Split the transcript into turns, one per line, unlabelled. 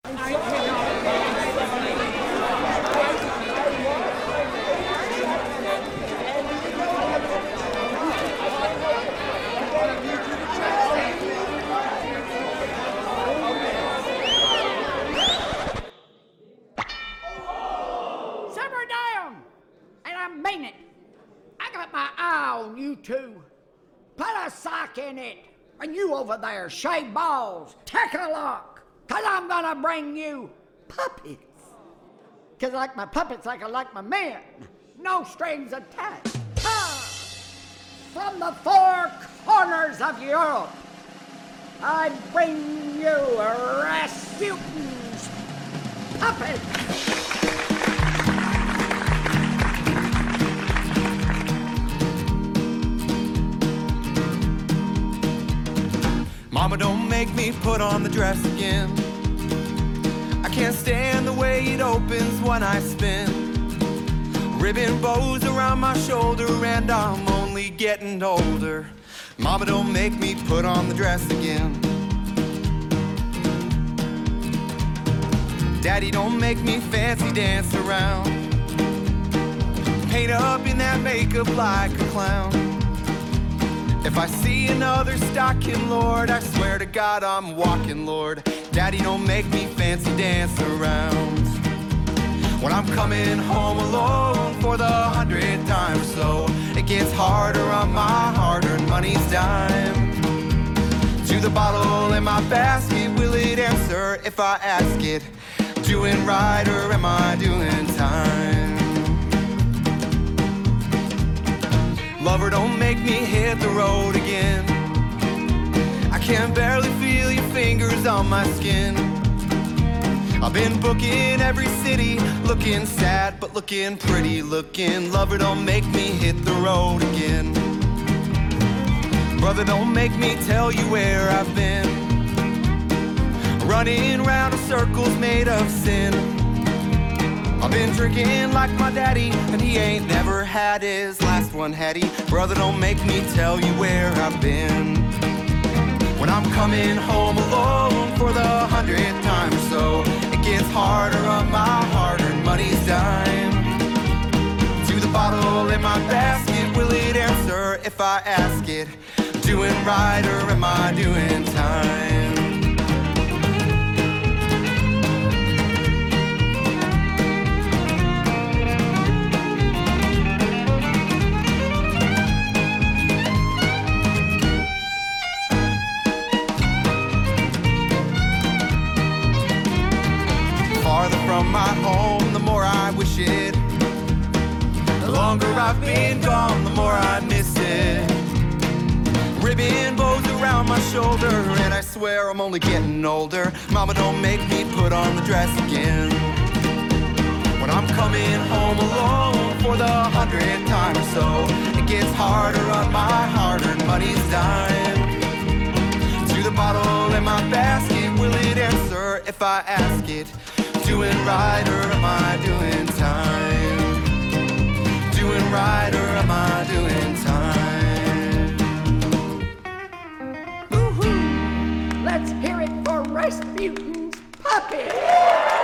Simmer down! And I mean it. I got my eye on you two. Put a sock in it. And you over there, shave balls, take a look. Cause I'm gonna bring you puppets. Cause I like my puppets like I like my men. No strings attached. From the four corners of Europe, I bring you Rasputin's puppets.
Mama, don't make me put on the dress again. I can't stand the way it opens when I spin. Ribbon bows around my shoulder and I'm only getting older. Mama, don't make me put on the dress again. Daddy, don't make me fancy dance around. Paint up in that makeup like a clown. If I see another stocking, Lord, I swear to God I'm walking, Lord. Daddy, don't make me fancy dance around. When I'm coming home alone for the 100th time or so, it gets harder on my hard-earned money's dime. To the bottle in my basket, will it answer if I ask it? Doing right or am I doing time? Lover, don't make me hit the road again. I can barely feel your fingers on my skin. I've been booking every city, looking sad but looking pretty looking. Lover, don't make me hit the road again. Brother, don't make me tell you where I've been. Running round in circles made of sin. I've been drinking like my daddy, and he ain't never had his last one, had he? Brother, don't make me tell you where I've been. When I'm coming home alone for the 100th time or so, it gets harder on my hard-earned money's dime. To the bottle in my basket, will it answer if I ask it? Doing right or am I doing time? Farther from my home, the more I wish it. The longer I've been gone, the more I miss it. Ribbon bows around my shoulder, and I swear I'm only getting older. Mama, don't make me put on the dress again. When I'm coming home alone for the 100th time or so, it gets harder on my hard-earned money's dime. To the bottle in my basket, will it answer if I ask it? Doing right or am I doing time? Doing right or am I doing time?
Woo-hoo! Let's hear it for Rasputin's puppet!